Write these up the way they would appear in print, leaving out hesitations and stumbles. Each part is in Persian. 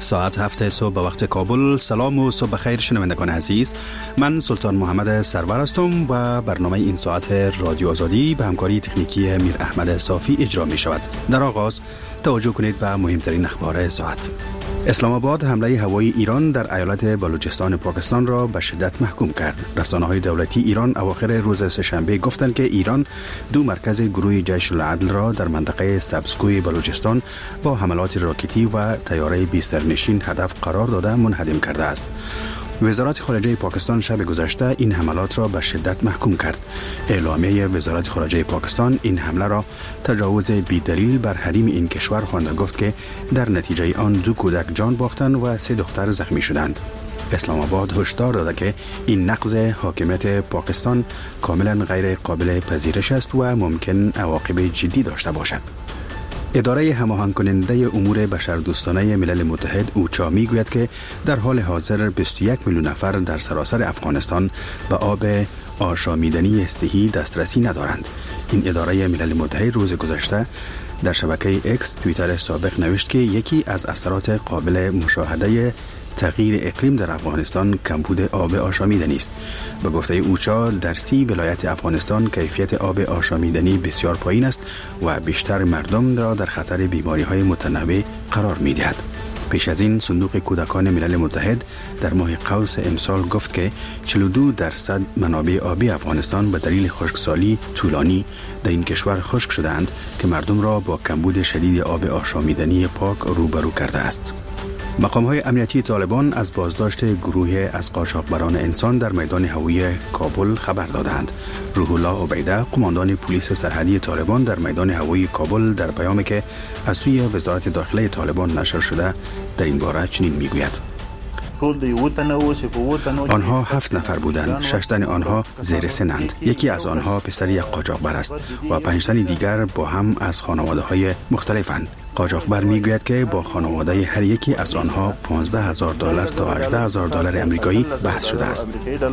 ساعت 7 صبح به وقت کابل. سلام و صبح بخیر شنوندگان عزیز. من سلطان محمد سرور هستم و برنامه این ساعت رادیو آزادی به همکاری تکنیکی میر احمد صافی اجرا می شود. در آغاز توجه کنید به مهمترین اخبار ساعت. اسلام آباد حمله هوایی ایران در ایالت بلوچستان پاکستان را به شدت محکوم کرد. رسانه‌های دولتی ایران اواخر روز سه‌شنبه گفتند که ایران 2 مرکز گروه جیش العدل را در منطقه سبزکوی بلوچستان با حملات راکتی و طیاره بی سرنشین هدف قرار داده منهدم کرده است. وزارت خارجه پاکستان شب گذشته این حملات را به شدت محکوم کرد. اعلامیه وزارت خارجه پاکستان این حمله را تجاوز بی‌دلیل بر حریم این کشور خوانده گفت که در نتیجه آن 2 کودک جان باختند و 3 دختر زخمی شدند. اسلام آباد هشدار داده که این نقض حاکمیت پاکستان کاملا غیر قابل پذیرش است و ممکن عواقب جدی داشته باشد. اداره هماهنگ کننده امور بشردوستانه ملل متحد اوچا میگوید که در حال حاضر 21 میلیون نفر در سراسر افغانستان به آب آشامیدنی صحی دسترسی ندارند. این اداره ملل متحد روز گذشته در شبکه اکس توییتر سابق نوشت که یکی از اثرات قابل مشاهده تغییر اقلیم در افغانستان کمبود آب آشامیدنی است. به گفته اوچا در 30 ولایت افغانستان کیفیت آب آشامیدنی بسیار پایین است و بیشتر مردم را در خطر بیماری‌های متنوع قرار می‌دهد. پیش از این صندوق کودکان ملل متحد در ماه قوس امسال گفت که 42% منابع آبی افغانستان به دلیل خشکسالی طولانی در این کشور خشک شدند که مردم را با کمبود شدید آب آشامیدنی پاک روبرو کرده است. مقام‌های امنیتی طالبان از بازداشت گروه از قاچاقبران انسان در میدان هوایی کابل خبر دادند. روح الله عبیده، قماندان پلیس سرحدی طالبان در میدان هوایی کابل در پیامی که از سوی وزارت داخله طالبان نشر شده در این باره چنین میگوید: آنها 7 نفر بودند. 6 تن آنها زیر سنند. یکی از آنها پسر یک قاچاقبر است و 5 تن دیگر با هم از خانواده‌های مختلفند. قاچاقبر میگوید که با خانواده هر یکی از آنها $15,000 تا $18,000 آمریکایی بحث شده است.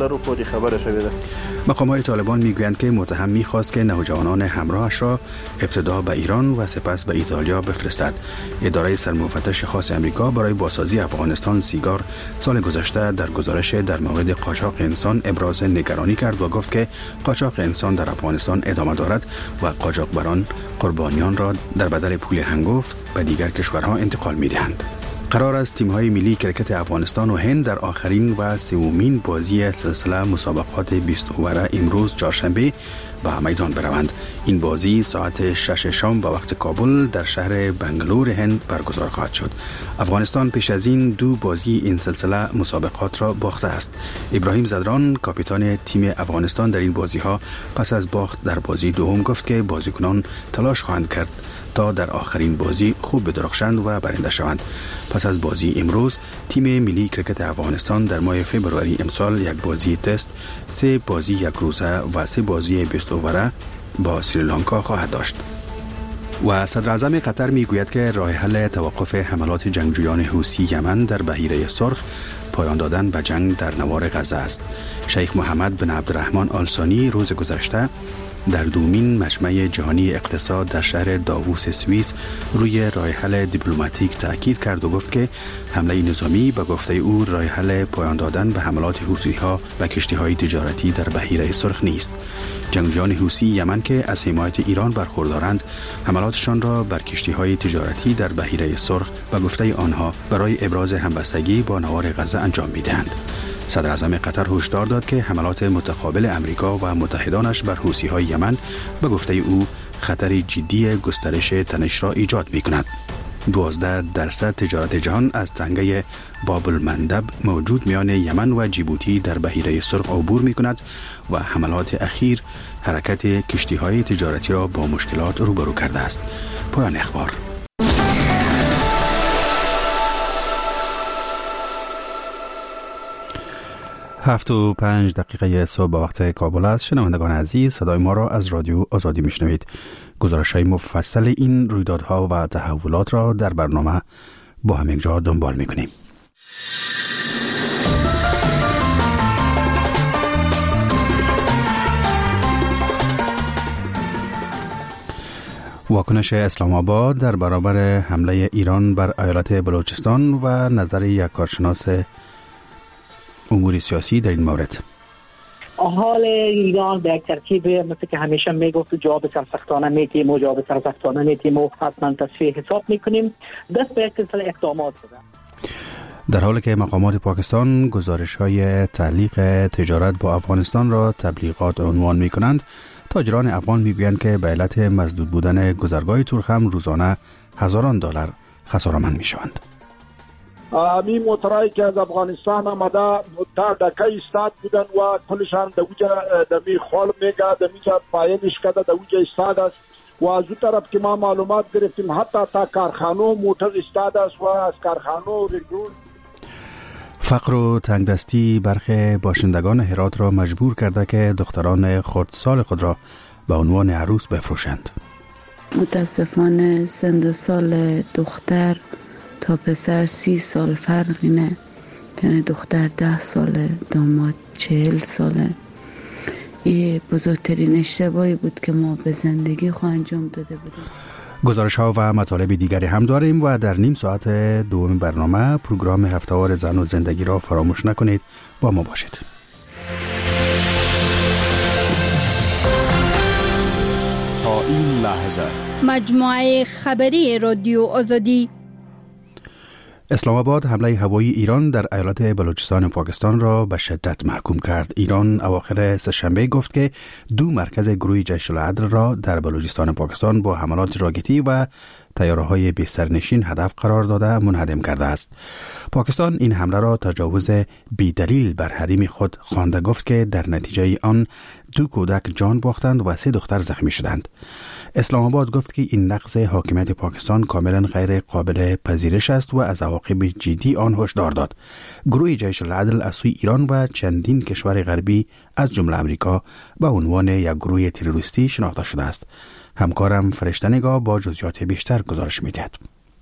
مقامات طالبان میگویند که متهم میخواست که نوجوانان همراهش را ابتدا به ایران و سپس به ایتالیا بفرستد. اداره سرمفتش خاص آمریکا برای بازسازی افغانستان سیگار سال گذشته در گزارش در مورد قاچاق انسان ابراز نگرانی کرد و گفت که قاچاق انسان در افغانستان ادامه دارد و قاچاقبران قربانیان را در بدل پول هنگفت به دیگر کشورها انتقال می‌دهند. قرار است تیم‌های ملی کرکت افغانستان و هند در آخرین و سومین بازی سلسله مسابقات 20 اووره امروز چهارشنبه به میدان بروند. این بازی ساعت 6 شام به وقت کابل در شهر بنگلور هند برگزار خواهد شد. افغانستان پیش از این 2 بازی این سلسله مسابقات را باخته است. ابراهیم زدران کاپیتان تیم افغانستان در این بازی‌ها پس از باخت در بازی دوم گفت که بازیکنان تلاش خواهند کرد تا در آخرین بازی خوب بدرخشند و برنده شوند. پس از بازی امروز تیم ملی کرکت افغانستان در ماه فوریه امسال 1 بازی تست، 3 بازی 1 روزه و 3 بازی 20 اووره با سریلانکا خواهد داشت. و صدر اعظم قطر میگوید که راه حل توقف حملات جنگجویان حوثی یمن در بحیره سرخ پایان دادن به جنگ در نوار غزه است. شیخ محمد بن عبدالرحمن آل ثانی روز گذشته در دومین مجمع جهانی اقتصاد در شهر داووس سوئیس روی راه حل دیپلماتیک تاکید کرد و گفت که حمله نظامی به گفته او راه حل پایان دادن به حملات حوثی‌ها و کشتی‌های تجارتی در بحیره سرخ نیست. جنگجویان حوثی یمن که از حمایت ایران برخوردارند حملاتشان را بر کشتی‌های تجارتی در بحیره سرخ به گفته آنها برای ابراز همبستگی با نوار غزه انجام می‌دهند. صدر اعظم قطر هشدار داد که حملات متقابل امریکا و متحدانش بر حوثی‌های یمن به گفته او خطر جدی گسترش تنش را ایجاد می‌کند. 12% تجارت جهان از تنگه باب المندب موجود میان یمن و جیبوتی در بحیره سرخ عبور می‌کند و حملات اخیر حرکت کشتی‌های تجارتی را با مشکلات روبرو کرده است. پایان اخبار. 7:05 صبح به وقت کابل است. شنوندگان عزیز، صدای ما را از رادیو آزادی میشنوید. گزارش‌های مفصل این رویدادها و تحولات را در برنامه با هم یکجا دنبال می‌کنیم. واکنش اسلام آباد در برابر حمله ایران بر ایالت بلوچستان و نظر یک کارشناس امور سیاسی در این مورد. حال ایران به یک ترتیب مثل که همیشه میگفت جواب سرسختانه میتیم و جواب سرسختانه میتیم و حتما تصفیه حساب میکنیم. دست به یک سلسله اقدامات زدن. در حالی که مقامات پاکستان گزارش‌های تعلیق تجارت با افغانستان را تبلیغات عنوان می‌کنند، تاجران افغان میگویند که به علت مسدود بودن گذرگاه تورخم روزانه هزاران دلار خساره‌مند میشوند. می موترایی که از افغانستان آمده تا دکه استاد بودن و کلشان دوجه دمی خال میگه دمیجا پایینش کده دوجه استاد است و از اون طرف که ما معلومات گرفتیم حتی تا کارخانو موتر استاد است و از کارخانو رگون. فقر و تنگدستی برخی باشندگان هرات را مجبور کرده که دختران خردسال خود را به عنوان عروس بفروشند. متاسفانه سن سال دختر تا پسر 30 سال فرق اینه، یعنی دختر 10 ساله، داماد 40 ساله. این بزرگترین اشتباهی بود که ما به زندگی خود انجام داده بودیم. گزارش ها و مطالب دیگری هم داریم و در نیم ساعت دوم برنامه پروگرام هفته‌وار زن و زندگی را فراموش نکنید. با ما باشید. تا این لحظه مجموعه خبری رادیو آزادی. اسلام آباد حمله هوایی ایران در ایالت بلوچستان پاکستان را به شدت محکوم کرد. ایران اواخر سه‌شنبه گفت که 2 مرکز گروه جیش العدل را در بلوچستان پاکستان با حملات راکتی و طیاره‌های بی‌سرنشین هدف قرار داده منهدم کرده است. پاکستان این حمله را تجاوز بی‌دلیل بر حریم خود خوانده، گفت که در نتیجه آن 2 کودک جان باختند و 3 دختر زخمی شدند. اسلام آباد گفت که این نقض حاکمیت پاکستان کاملا غیر قابل پذیرش است و از عواقب جدی آن هشدار داد. گروه جیش العدل از سوی ایران و چندین کشور غربی از جمله امریکا به عنوان یک گروه تروریستی شناخته شده است. همکارم فرشته نگاه با جزئیات بیشتر گزارش می‌دهد.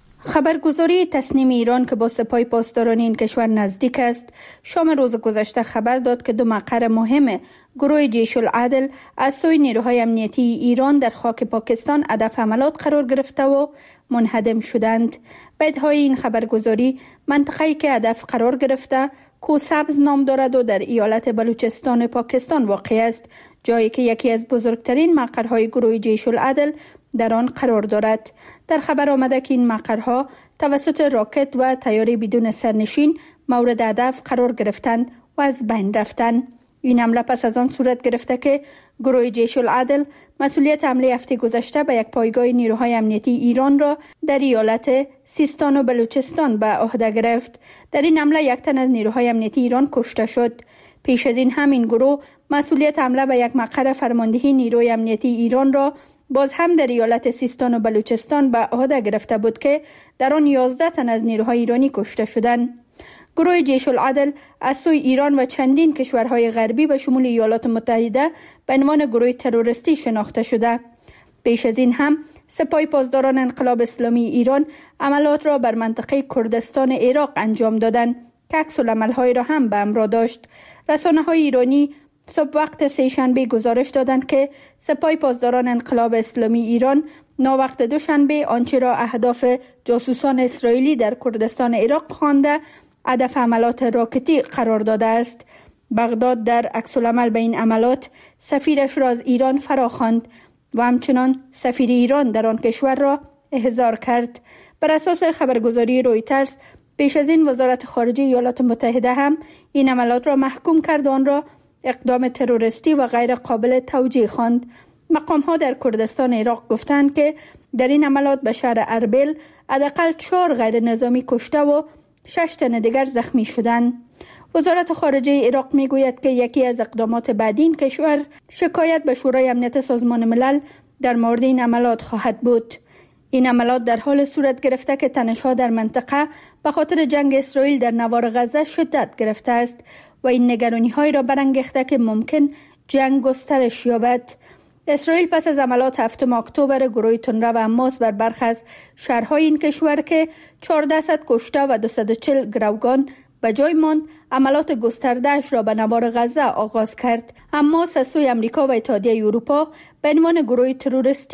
خبرگزاری تصنیم ایران که با سپاه پاسداران این کشور نزدیک است، شام روز گذشته خبر داد که 2 مقر مهم گروه جیش العدل از سوی نیروهای امنیتی ایران در خاک پاکستان هدف حملات قرار گرفته و منهدم شدند. به ادعای این خبرگزاری، منطقه‌ای که هدف قرار گرفته کوسبز نام دارد و در ایالت بلوچستان پاکستان واقع است، جایی که یکی از بزرگترین مقرهای گروه جیش العدل در آن قرار دارد. در خبر آمده که این مقرها توسط راکت و طیاره بدون سرنشین مورد هدف قرار گرفتند و از بین رفتند. این حمله پس از آن صورت گرفته که گروه جیش العدل مسئولیت حمله هفته گذشته به یک پایگاه نیروهای امنیتی ایران را در ایالت سیستان و بلوچستان به عهده گرفت. در این حمله 1 تن از نیروهای امنیتی ایران کشته شد. پیش از این همین گروه مسئولیت حمله به یک مقر فرماندهی نیروی امنیتی ایران را باز هم در ایالت سیستان و بلوچستان به عهده گرفته بود که در آن 11 تن از نیروهای ایرانی کشته شدند. گروه جیش العدل از سوی ایران و چندین کشورهای غربی به شمول ایالات متحده به عنوان گروه تروریستی شناخته شده. پیش از این هم سپاه پاسداران انقلاب اسلامی ایران عملات را بر منطقه کردستان عراق انجام دادند که عکس‌العمل‌های را هم به همراه داشت. رسانه‌های ایرانی صبح وقت سه‌شنبه گزارش دادند که سپاه پاسداران انقلاب اسلامی ایران ناوقت دوشنبه آنچه را اهداف جاسوسان اسرائیلی در کردستان عراق خوانده هدف عملات راکتی قرار داده است. بغداد در عکس‌العمل به این عملات سفیرش را از ایران فراخواند و همچنان سفیر ایران در آن کشور را احضار کرد. بر اساس خبرگزاری رویترز، پیش از این وزارت خارجه ایالات متحده هم این عملات را محکوم کرد و آن را اقدام تروریستی و غیر قابل توجیه خواند. مقام‌ها در کردستان عراق گفتند که در این عملات به شهر اربیل حداقل 4 غیر نظامی کشته و 6 تن دیگر زخمی شدند. وزارت خارجه عراق میگوید که یکی از اقدامات بعدی این کشور شکایت به شورای امنیت سازمان ملل در مورد این عملات خواهد بود. این عملات در حال صورت گرفته که تنش‌ها در منطقه به خاطر جنگ اسرائیل در نوار غزه شدت گرفته است و این نگرانی‌های را برانگیخته که ممکن جنگ گسترش یابد. اسرائیل پس از عملات 7 اکتبر گروه تندرو و حماس بر برخی از شهرهای این کشور که 1400 کشته و 240 گروگان به جای ماند، عملات گسترده‌اش را به نوار غزه آغاز کرد. حماس از سوی امریکا و اتحادیه اروپا به عنوان گروه تروریستی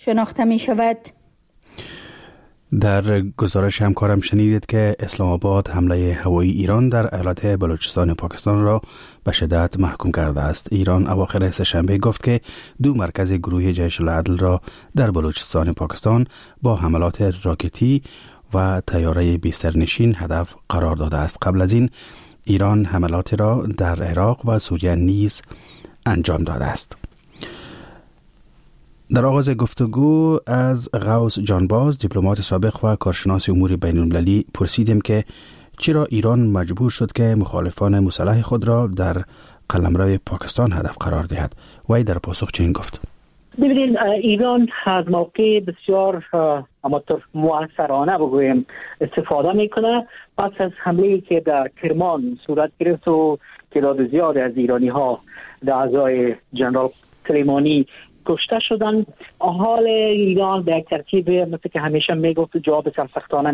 شناخته می شود. در گزارش همکارم شنیدید که اسلام آباد حمله هوایی ایران در ایالت بلوچستان پاکستان را به شدت محکوم کرده است. ایران اواخر سه‌شنبه گفت که 2 مرکز گروه جیش العدل را در بلوچستان پاکستان با حملات راکتی و طیاره بی سرنشین هدف قرار داده است. قبل از این ایران حملاتی را در عراق و سوریه نیز انجام داده است. در آغاز گفتگو از غوث جانباز، دیپلمات سابق و کارشناس امور بین المللی، پرسیدیم که چرا ایران مجبور شد که مخالفان مسلح خود را در قلمرو پاکستان هدف قرار دهد. وی در پاسخ چنین گفت: ببینید، ایران از موقع بسیار مؤثرانه بگویم استفاده میکنه. پس از حمله‌ای که در کرمان صورت گرفت و تعداد زیاد از ایرانی ها در اعضای جنرال سلیمانی کشته شدن، حال ایران به یک ترتیب مثل که همیشه میگفت جواب سرسختانه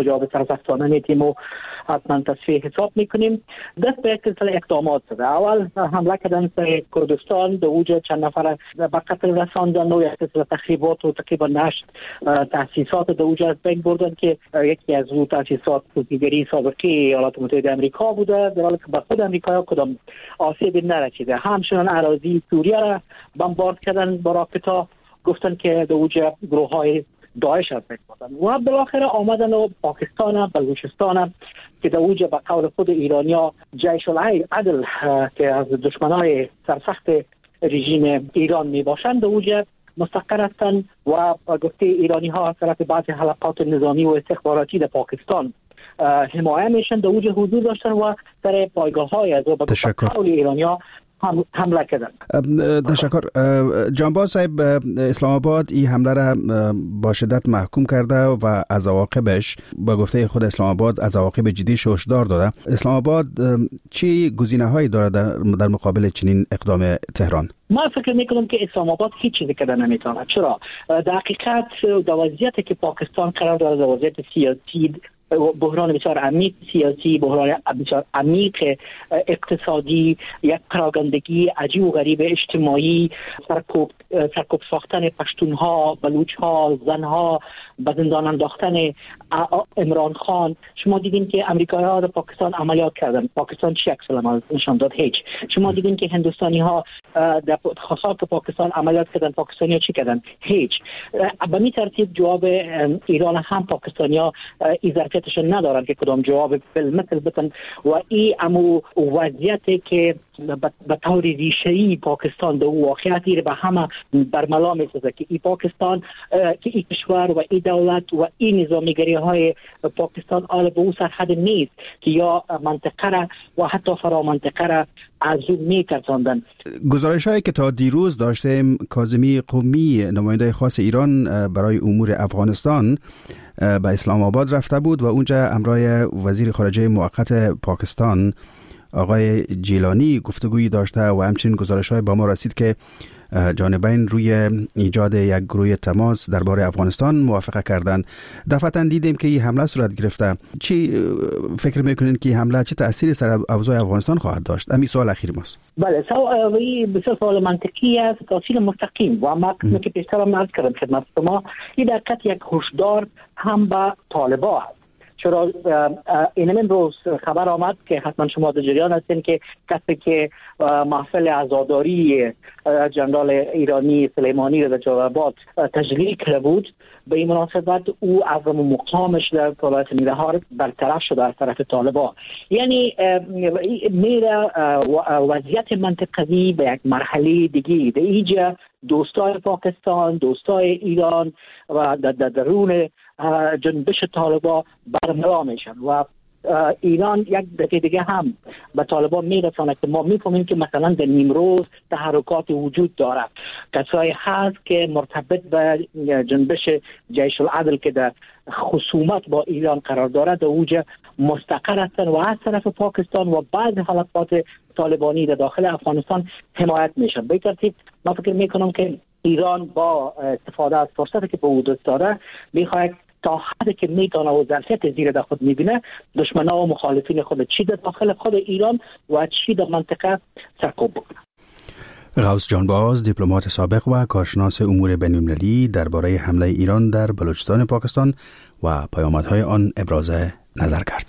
میتیم و حتما تصفیه حساب میکنیم. دست به یک سلسله اقدامات زده. اول حمله کردن سر کردستان، در اوج چند نفر به قتل رساندن و یک سلسله تخریبات و تقریبا 8 تاسیسات در اوج از بین بردن که یکی از اون تاسیسات دیگری سابقه ایالات متحده آمریکا بوده، در حالی که به خود آمریکا کدام آسیبی نرسیده. همچنین اراضی سوریه را بمبارد کردن با راکت‌ها، گفتن که در اوج گروه‌های داعش از بین بردن و بالاخره آمدن و پاکستان، بلوچستان که در اوج به قول خود ایرانیا جیش العدل که از دشمنای سرسخت رژیم ایران می باشند در اوج مستقر هستند و گفته ایرانی ها از طرف بعضی حلقات نظامی و استخباراتی در پاکستان حمایه میشن، در اوج حضور داشتن و در پایگاه های از قول ایرانیا حمله کردن. تشکر. جانباز صاحب، اسلام آباد این حمله را با شدت محکوم کرده و از عواقبش با گفته خود اسلام آباد از عواقب جدی هشدار داده. اسلام آباد چی گزینه‌هایی داره در مقابل چنین اقدام تهران؟ من فکر میکنم که اسلام آباد هیچ چیزی کردن نمیتونه. چرا؟ در حقیقت در وضعیتی که پاکستان قرار داره، در وضعیت سیاسی، بحران بسیار عمیق سیاسی، بحران بسیار عمیق اقتصادی، یک پراگندگی عجیب و غریب اجتماعی، سرکوب ساختن پشتونها، بلوچها، زنها، به زندان انداختن عمران خان. شما دیدین که امریکایی‌ها در پاکستان عملیات کردن، پاکستان چی عکس العمل نشان داد؟ هیچ. شما دیدین که هندوستانی‌ها در خاصات پاکستان عملیات کردن، پاکستانی‌ها چی کردن؟ هیچ. به این ترتیب جواب ایران هم پاکستانی‌ها ظرفیتش ندارن که کدام جواب مثل بتن و این امو وضعیتی که به طور ریشه‌ای پاکستان در واقعیتی به همه برملا می‌سازه که این پاکستان، که این کشور و این دولت و این نظامیگری های پاکستان آل به اون سرحد نیست که یا منطقه را و حتی فرا منطقه را از اون می‌ترساندن. گزارش هایی که تا دیروز داشتیم، کاظمی قمی نماینده خاص ایران برای امور افغانستان به اسلام آباد رفته بود و اونجا همراه وزیر خارجه موقت پاکستان آقای جیلانی گفتگویی داشته و همچنین گزارش‌های با ما رسید که جانبین روی ایجاد یک گروه تماس درباره افغانستان موافقه کردند. دفعتاً دیدیم که این حمله صورت گرفته. چی فکر میکنین که این حمله چه تأثیری سر اوضاع افغانستان خواهد داشت؟ همین سوال اخیر ماست. بله، بسیار سوال منطقی است، تأثیر مستقیم و ما که پیشتر عرض کردم خدمت شما، این در حقیقت یک هشدار هم به طالبان است. چرا این روز خبر آمد که حتما شما در جریان هستین که کسی که محفل عزاداری جنرال ایرانی سلیمانی را در جلال تجلیل کرده بود، به این مناسبت او از مقامش در ولایت نیرهار برطرف شده از طرف طالبان. یعنی میره وضعیت منطقوی به یک مرحله دیگه. در اینجا دوستای پاکستان، دوستای ایران و در درون جنبش طالبان برملا میشن و ایران یک دقیقه دیگه هم به طالبان میرسانه که ما میفهمیم که مثلا در نیمروز تحرکات وجود داره، کسایی هست که مرتبط به جنبش جیش العدل که در خصومت با ایران قرار داره در اوج مستقر هستند و از طرف پاکستان و بعض حلقات طالبانی در داخل افغانستان حمایت میشن. به ترتیب من فکر میکنم که ایران با استفاده از فرصتی که به او دست داره میخواد تا حدی که میتونه و ظرفیت زیر در خود میبینه دشمنا و مخالفین خود چی در داخل خود ایران و چی در منطقه سرکوب بکنه. غوث جانباز، دیپلمات سابق و کارشناس امور بین‌المللی درباره حمله ایران در بلوچستان پاکستان و پیامدهای آن ابراز نظر کرد.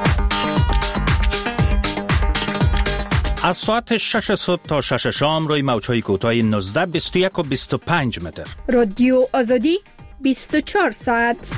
از ساعت 6 صبح تا 6 شام روی موج‌های کوتاه 19، 21 و 25 متر. رادیو آزادی 24 ساعت.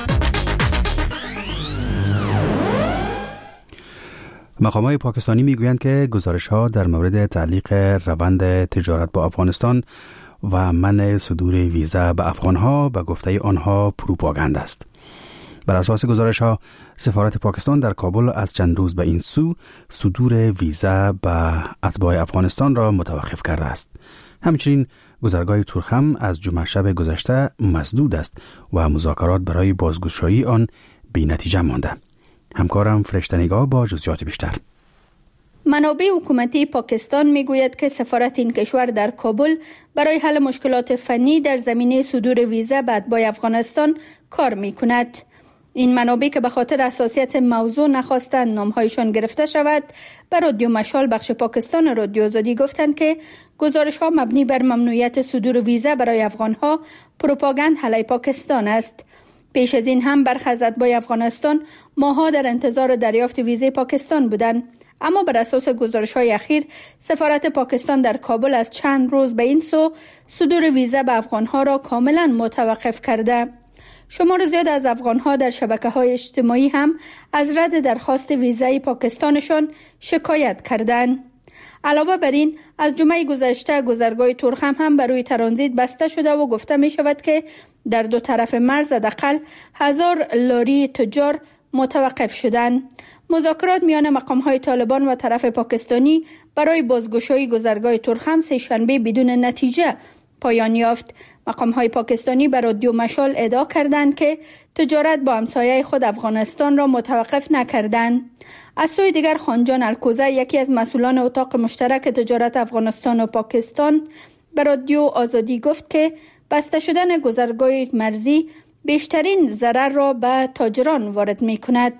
مقامات پاکستانی میگویند که گزارش‌ها در مورد تعلیق روند تجارت با افغانستان و منع صدور ویزا به افغان‌ها به گفته آنها پروپاگاند است. بر اساس گزارش‌ها، سفارت پاکستان در کابل از چند روز به این سو صدور ویزا به اتباع افغانستان را متوقف کرده است. همچنین گذرگاه تورخم از جمعه شب گذشته مسدود است و مذاکرات برای بازگشایی آن بی‌نتیجه مانده. همکارم فرشته‌نگار با جزئیات بیشتر. منابع حکومتی پاکستان میگوید که سفارت این کشور در کابل برای حل مشکلات فنی در زمینه صدور ویزا به اتباع افغانستان کار میکند. این منابع که به خاطر حساسیت موضوع نخواستند نامهایشان گرفته شود، به رادیو مشال بخش پاکستان رادیو آزادی گفتند که گزارش‌ها مبنی بر ممنوعیت صدور ویزا برای افغان‌ها پروپاگاند علیه پاکستان است. پیش از این هم برخی از اتباع افغانستان ماه‌ها در انتظار دریافت ویزای پاکستان بودند، اما بر اساس گزارش‌های اخیر سفارت پاکستان در کابل از چند روز به این سو صدور ویزا به افغان‌ها را کاملا متوقف کرده. شمار زیاد از افغان‌ها در شبکه‌های اجتماعی هم از رد درخواست ویزای پاکستانشان شکایت کردند. علاوه بر این، از جمعه گذشته گذرگاه تورخم هم بر روی ترانزیت بسته شده و گفته می شود که در دو طرف مرز حداقل 1000 لاری تجار متوقف شدند. مذاکرات میان مقام‌های طالبان و طرف پاکستانی برای بازگشایی گذرگاه تورخم سه‌شنبه بدون نتیجه پایان یافت. مقام‌های پاکستانی بر رادیو مشال ادعا کردند که تجارت با همسایه خود افغانستان را متوقف نکردند. از سوی دیگر خانجان الکوزه، یکی از مسئولان اتاق مشترک تجارت افغانستان و پاکستان، به رادیو آزادی گفت که بسته شدن گذرگاه مرزی بیشترین ضرر را به تاجران وارد می‌کند.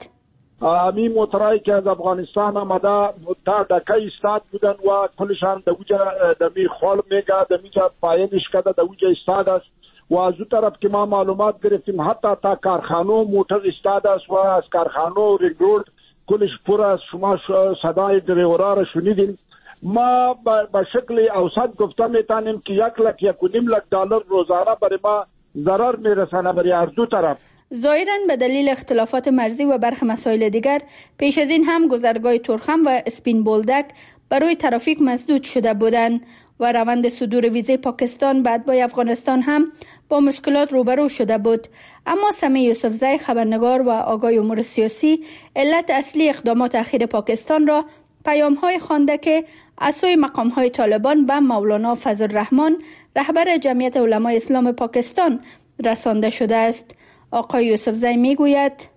امی موترایی که از افغانستان آمده تا دکه ایستاد بودن و کلشان دوجا دمی خال میگه دمیجا پایینش کده دوجا ایستاد است و از اون طرف که ما معلومات گرفتیم حتی تا کارخانو موتر ایستاد است و از کارخانو رنگرود کلش پر است. شما صدای دریورا را شنیدین. ما به شکل اوسط گفته میتونیم که 1,1.5 دلار روزانه برای ما ضرر میرسانه برای هر دو طرف. ظاهراً به دلیل اختلافات مرزی و برخی مسائل دیگر پیش از این هم گذرگاه تورخم و اسپین بولدک برای ترافیک مسدود شده بودند و روند صدور ویزای پاکستان به اتباع افغانستان هم با مشکلات روبرو شده بود. اما سمی یوسفزی، خبرنگار و آگاه امور سیاسی، علت اصلی اقدامات اخیر پاکستان را پیام‌های خوانده که از سوی مقام‌های طالبان به مولانا فضل الرحمن، رهبر جمعیت علمای اسلام پاکستان، رسانده شده است. آقای یوسفزی میگوید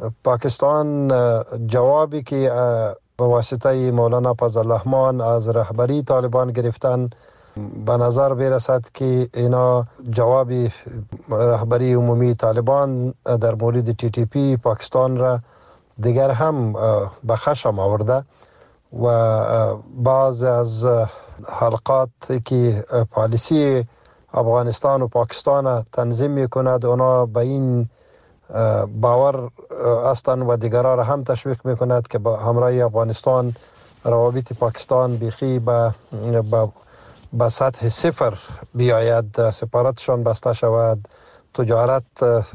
پاکستان جوابی که به واسطه مولانا فضل الرحمن از رهبری طالبان گرفتن به نظر برسد که اینا جوابی رهبری عمومی طالبان در مورد TTP پاکستان را دیگر هم به خشم آورده و بعض از حلقات که پالیسی افغانستان و پاکستان تنظیم میکند اونا به این باور هستند و دیگران را هم تشویق میکند که با همراه افغانستان روابط پاکستان بیخی به سطح صفر بیاید، سفارتشان بسته شود، تجارت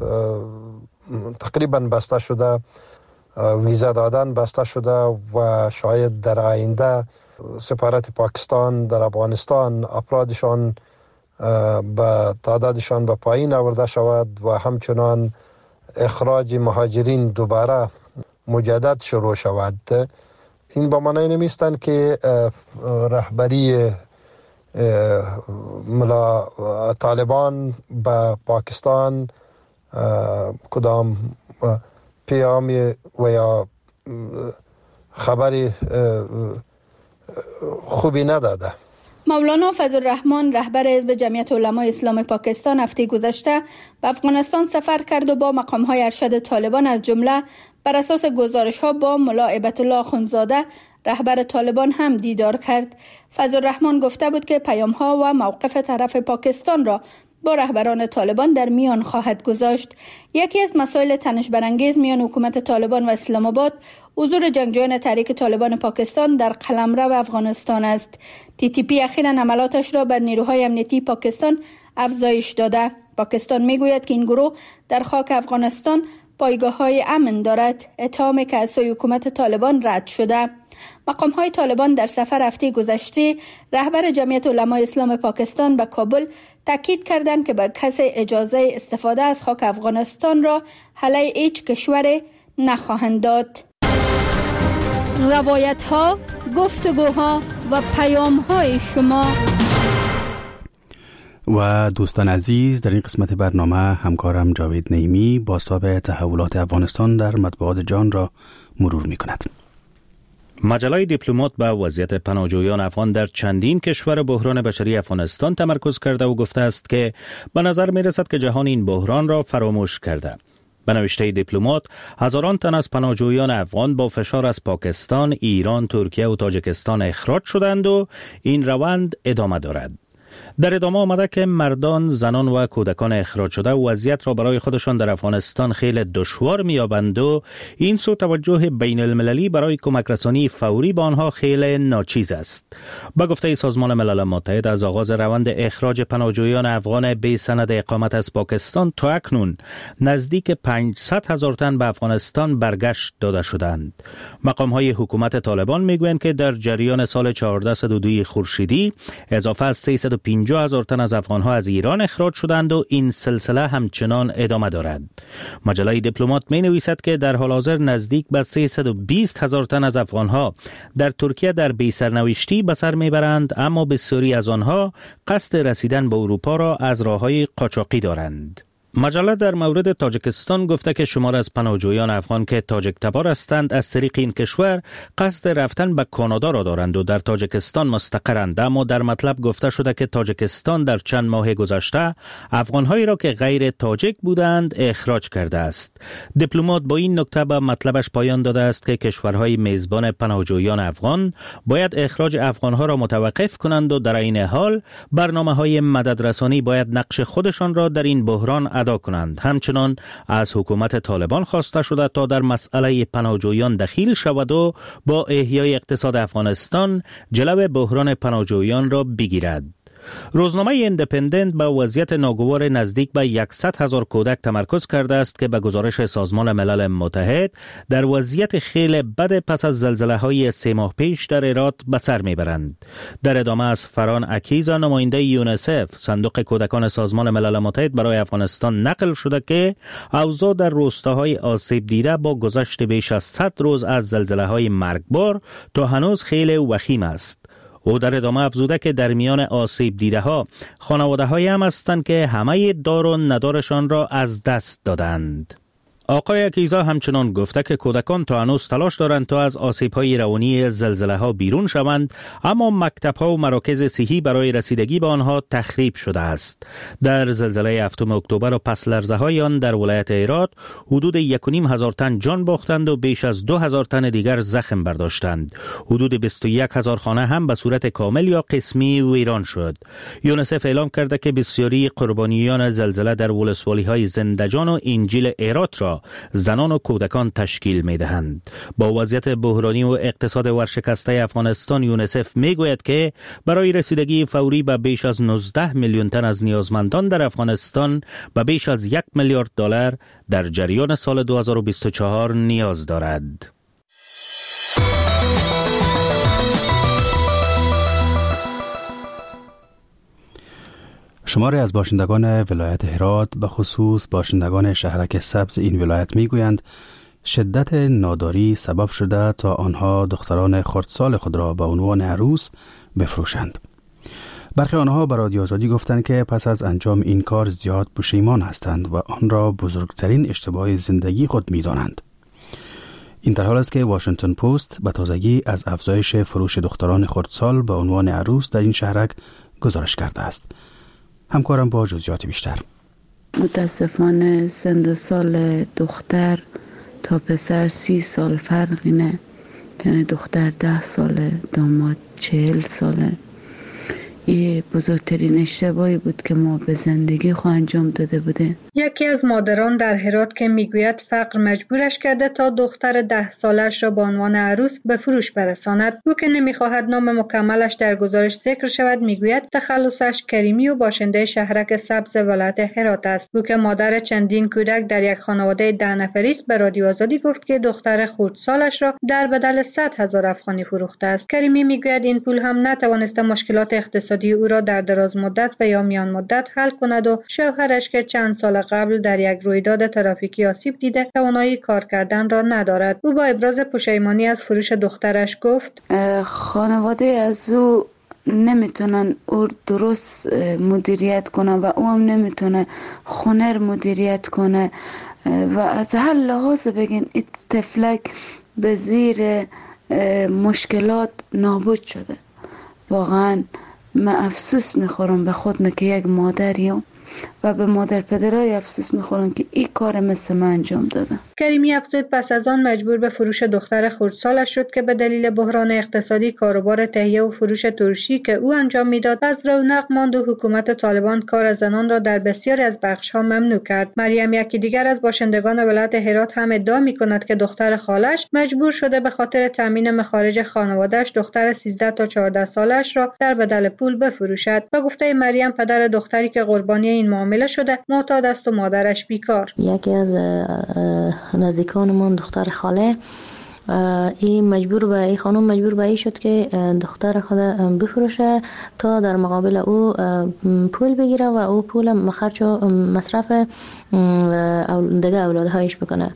تقریبا بسته شده، ویزا دادن بسته شده و شاید در آینده سفارت پاکستان در افغانستان افرادشان به تعدادشان به پایین آورده شود و همچنان اخراج مهاجرین دوباره مجدد شروع شود. این با معنی نمیستند که رهبری طالبان به پاکستان کدام پیامی و یا خبری خوبی نداده. مولانا فضل الرحمن، رهبر حزب جمعیت علمای اسلام پاکستان، هفته گذشته به افغانستان سفر کرد و با مقام‌های ارشد طالبان از جمله بر اساس گزارش‌ها با ملا هیبت الله اخندزاده، رهبر طالبان هم دیدار کرد. فضلالرحمن گفته بود که پیام‌ها و موقف طرف پاکستان را با رهبران طالبان در میان خواهد گذاشت. یکی از مسائل تنش برانگیز میان حکومت طالبان و اسلام آباد حضور جنگجویان تحریک طالبان پاکستان در قلمرو افغانستان است. TTP اخیراً حملاتش را بر نیروهای امنیتی پاکستان افزایش داده. پاکستان میگوید که این گروه در خاک افغانستان پایگاه‌های امن دارد، اتهامی که از سوی حکومت طالبان رد شده. مقام‌های طالبان در سفر هفته گذشته رهبر جمعیت علمای اسلام پاکستان به کابل تاکید کردند که به کسی اجازه استفاده از خاک افغانستان را علیه هیچ کشوری نخواهند داد. روایت‌ها، گفتگوها و پیام‌های شما. و دوستان عزیز، در این قسمت برنامه همکارم جاوید نعیمی بازتاب تحولات افغانستان در مطبوعات جهان را مرور می کند. مجله دیپلمات به وضعیت پناهجویان افغان در چندین کشور بحران بشری افغانستان تمرکز کرده و گفته است که به نظر می رسد که جهان این بحران را فراموش کرده. به نوشته دیپلمات، هزاران تن از پناهجویان افغان با فشار از پاکستان، ایران، ترکیه و تاجیکستان اخراج شدند و این روند ادامه دارد. در ادامه آمده که مردان، زنان و کودکان اخراج شده وضعیت را برای خودشان در افغانستان خیلی دشوار می‌یابند و این سو توجه بین المللی برای کمک رسانی فوری به آنها خیلی ناچیز است. با گفته سازمان ملل متحد، از آغاز روند اخراج پناهجویان افغان بی سند اقامت از پاکستان تا اکنون نزدیک 500,000 تن به افغانستان برگشت داده شدند. مقام‌های حکومت طالبان میگویند که در جریان سال 1402 خورشیدی اضافه از 350,000 تن از افغانها از ایران اخراج شدند و این سلسله همچنان ادامه دارد. مجله دیپلمات می نویسد که در حال حاضر نزدیک به 320,000 تن از افغانها در ترکیه در بی سرنوشتی به سر می برند، اما بسیاری از آنها قصد رسیدن به اروپا را از راههای قاچاقی دارند. مجله در مورد تاجیکستان گفته که شمار از پناهجویان افغان که تاجیک تبار هستند از طریق این کشور قصد رفتن به کانادا را دارند و در تاجیکستان مستقرند، اما در مطلب گفته شده که تاجیکستان در چند ماه گذشته افغانهایی را که غیر تاجیک بودند اخراج کرده است. دیپلمات با این نکته به مطلبش پایان داده است که کشورهای میزبان پناهجویان افغان باید اخراج افغانها را متوقف کنند و در این حال برنامه‌های مددرسانی باید نقش خودشان را در این بحران ادا کنند. همچنان از حکومت طالبان خواسته شده تا در مسئله پناهجویان دخیل شود و با احیای اقتصاد افغانستان جلو بحران پناهجویان را بگیرد. روزنامه ایندیپندنت با وضعیت ناگوار نزدیک به 100,000 کودک تمرکز کرده است که به گزارش سازمان ملل متحد در وضعیت خیلی بد پس از زلزله‌های 3 ماه پیش در هرات به سر میبرند. در ادامه از فران اکیزا، نماینده یونیسف، صندوق کودکان سازمان ملل متحد برای افغانستان نقل شده که اوضاع در روستاهای آسیب دیده با گذشت بیش از 100 روز از زلزله‌های مرگبار تا هنوز خیلی وخیم است. او در ادامه افزوده که در میان آسیب دیده ها خانواده های هم هستند که همه دار و ندارشان را از دست دادند. آقای اکیزا همچنان گفته که کودکان تا هنوز تلاش دارند تا از آسیب‌های روانی زلزله‌ها بیرون شوند، اما مکتب‌ها و مراکز صحی برای رسیدگی به آنها تخریب شده است. در زلزله 7 اکتبر و پس لرزه‌های آن در ولایت هرات حدود 1,500 تن جان باختند و بیش از 2,000 تن دیگر زخم برداشتند. حدود 21,000 خانه هم به صورت کامل یا قسمی ویران شد. یونیسف اعلام کرده که بسیاری قربانیان زلزله در ولسوالی‌های زندجان و انجیل هرات را زنان و کودکان تشکیل می دهند. با وضعیت بحرانی و اقتصاد ورشکسته افغانستان، یونیسف می گوید که برای رسیدگی فوری به بیش از 19 میلیون تن از نیازمندان در افغانستان به بیش از 1 میلیارد دلار در جریان سال 2024 نیاز دارد. شماری از باشندگان ولایت هرات، به خصوص باشندگان شهرک سبز این ولایت میگویند شدت ناداری سبب شده تا آنها دختران خردسال خود را به عنوان عروس بفروشند. برخی آنها به رادیو آزادی گفتند که پس از انجام این کار زیاد پشیمان هستند و آن را بزرگترین اشتباه زندگی خود می‌دانند. این در حال است که واشنگتن پست به تازگی از افزایش فروش دختران خردسال به عنوان عروس در این شهرک گزارش کرده است. همکارم با جزئیات بیشتر. متاسفانه سن سال دختر تا پسر 30 سال فرق اینه یعنی دختر 10 ساله، داماد 40 ساله. این بزرگترین اشتباهی بود که ما به زندگی خود انجام داده بودیم. یکی از مادران در هرات که میگوید فقر مجبورش کرده تا دختر 10 سالش را به عنوان عروس به فروش برساند. او که نمیخواهد نام مکملش در گزارش ذکر شود میگوید تخلصش کریمی و باشنده شهرک سبز ولایت هرات است. او که مادر چندین کودک در یک خانواده 10 نفری است به رادیو آزادی گفت که دختر خردسالش را در بدل 100,000 افغانی فروخته است. کریمی میگوید این پول هم نتوانسته مشکلات اقتصادی او را در دراز مدت و یا میان مدت حل کند و شوهرش که چند سال قبل در یک رویداد ترافیکی آسیب دیده توانایی کار کردن را ندارد. او با ابراز پشیمانی از فروش دخترش گفت خانواده از او نمیتونن او درست مدیریت کنه و او هم نمیتونه خونه مدیریت کنه و از هر لحاظ بگین این طفلک به زیر مشکلات نابود شده. واقعا من افسوس میخورم به خودم که یک مادریم و به مادر پدرای افسوس میخورم که این کار مثل من انجام دادم. کریمی افزود پس از آن مجبور به فروش دختر خردسالش شد که به دلیل بحران اقتصادی کاروبار تهیه و فروش ترشی که او انجام میداد از رونق ماند و حکومت طالبان کار زنان را در بسیاری از بخش‌ها ممنوع کرد. مریم یکی دیگر از باشندگان ولایت هرات هم ادعا میکند که دختر خالش مجبور شده به خاطر تامین مخارج خانواده‌اش دختر 13 تا 14 سالش را در بدل پول بفروشد. به گفته مریم پدر دختری که قربانی این معامله شده معتاد است و مادرش بیکار. یکی از نزدیکانمون دختر خاله این خانم مجبور به این شد که دختر خود بفروشه تا در مقابل او پول بگیره و او پول خرج و مصرف دیگه اولادهایش بکنه.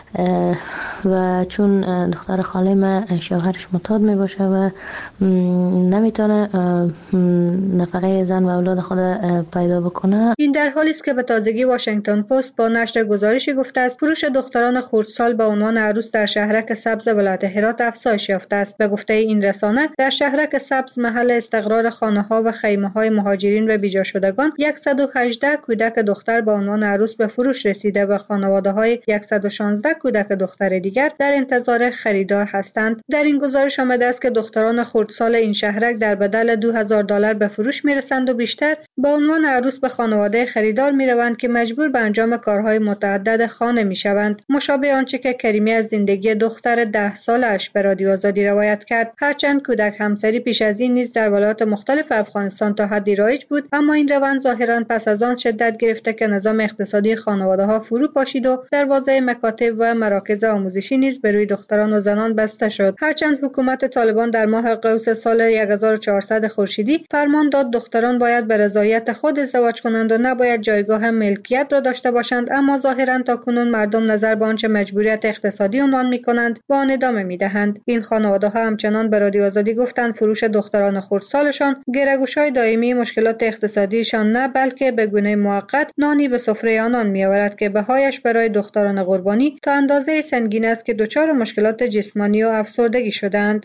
و چون دختر خاله من شوهرش معتاد می باشه و نمیتونه نفقه زن و اولاد خود پیدا بکنه. این در حالی است که به تازگی واشنگتن پست با نشر گزارشی گفته است فروش دختران خردسال به عنوان عروس در شهرک سبز ولایت هرات افزایش یافته است. به گفته این رسانه در شهرک سبز محل استقرار خانه‌ها و خیمه‌های مهاجرین و بیجا شدگان 118 کودک دختر به عنوان عروس به فروش رسیده و خانواده‌های 116 کودک دختر دیگر در انتظار خریدار هستند. در این گزارش آمده است که دختران خردسال این شهرک در بدل $2000 به فروش میرسند و بیشتر به عنوان عروس به خانواده خریدار میروند که مجبور به انجام کارهای متعدد خانه میشوند. مشابه آنچه که کریمی از زندگی دختر 10 سالش به رادیو آزادی روایت کرد. هرچند کودک همسری پیش از این نیز در ولایات مختلف افغانستان تا حدی رایج بود، اما این روند ظاهرا پس از آن شدت گرفته که نظام اقتصادی خانواده‌ها فرو پاشید و دروازه مکاتب و مراکز آموزشی نیز به روی دختران و زنان بسته شد. هرچند حکومت طالبان در ماه قوس سال 1400 خورشیدی فرمان داد دختران باید به رضایت خود ازدواج کنند و نباید جایگاه ملکیت را داشته باشند، اما ظاهرا تاکنون مردم نظر به آنچه مجبوریت اقتصادی عنوان می‌کنند با آن ادامه می‌دهند. این خانواده‌ها همچنان به رادیو آزادی گفتند فروش دختران خردسالشان گره‌گوش‌های دائمی مشکلات اقتصادیشان نه بلکه به گونه موقت نانی به سفره آنان می‌آورد که بهایش برای دختران قربانی تا اندازه سنگین است که دچار مشکلات جسمانی و افسردگی شدند.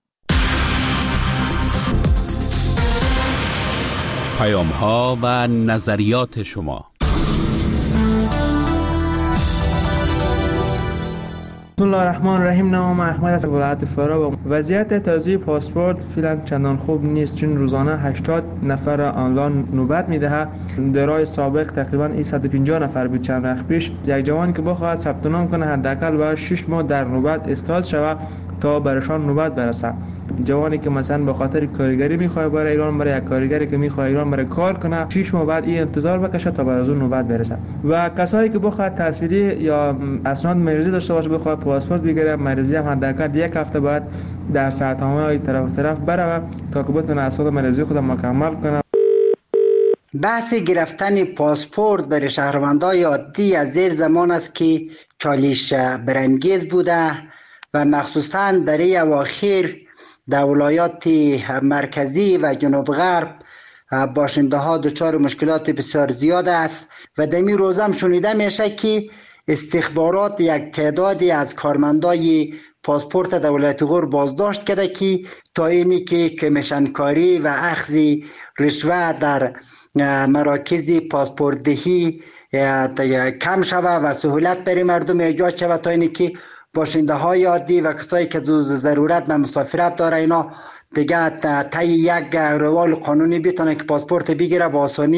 پیام‌ها و نظریات شما. بسم الله الرحمن الرحیم. نام احمد از ولایت فرا. وضعیت تازه پاسپورت فعلا چندان خوب نیست، چون روزانه 80 نفر آنلاین نوبت میدهد. در روز سابق تقریبا 150 نفر بود. چند وقت پیش یک جوان که بخواهد ثبت نام کنه حداقل باید 6 ماه در نوبت استاد شود تا برشان نوبت برسه. جوانی که مثلا به خاطر کارگری میخواد برای ایران، برای یک کارگری که میخواد ایران برای کار کنه 6 ماه بعد این انتظار بکشه تا بعد از اون نوبت برسه. و کسایی که بخواد تحصیلی یا اسناد مریضی داشته باشه بخواد پاسپورت بگیره، مریضی هم حداقل 1 هفته بعد در ساعت‌های طرف بره تا که بتونه اسناد مریضی خود مکمل کنه. بحث گرفتن پاسپورت برای شهروندان عادی از زیر زمان است که چالش برانگیز بوده و مخصوصاً در این اواخر در ولایات مرکزی و جنوب غرب باشنده ها دچار مشکلات بسیار زیاد است و در این روز هم شنیده میشه که استخبارات یک تعدادی از کارمندای پاسپورت دولت غور بازداشت کرده که تا اینی که کمیشن کاری و اخذ رشوه در مراکز پاسپورت دهی کم شود و سهولت برای مردم ایجاد شود تا اینی که باشنده های عادی و کسایی که ضرورت به مسافرت داره اینا دیگه طی یک روال قانونی بتونه که پاسپورت بگیره با آسانی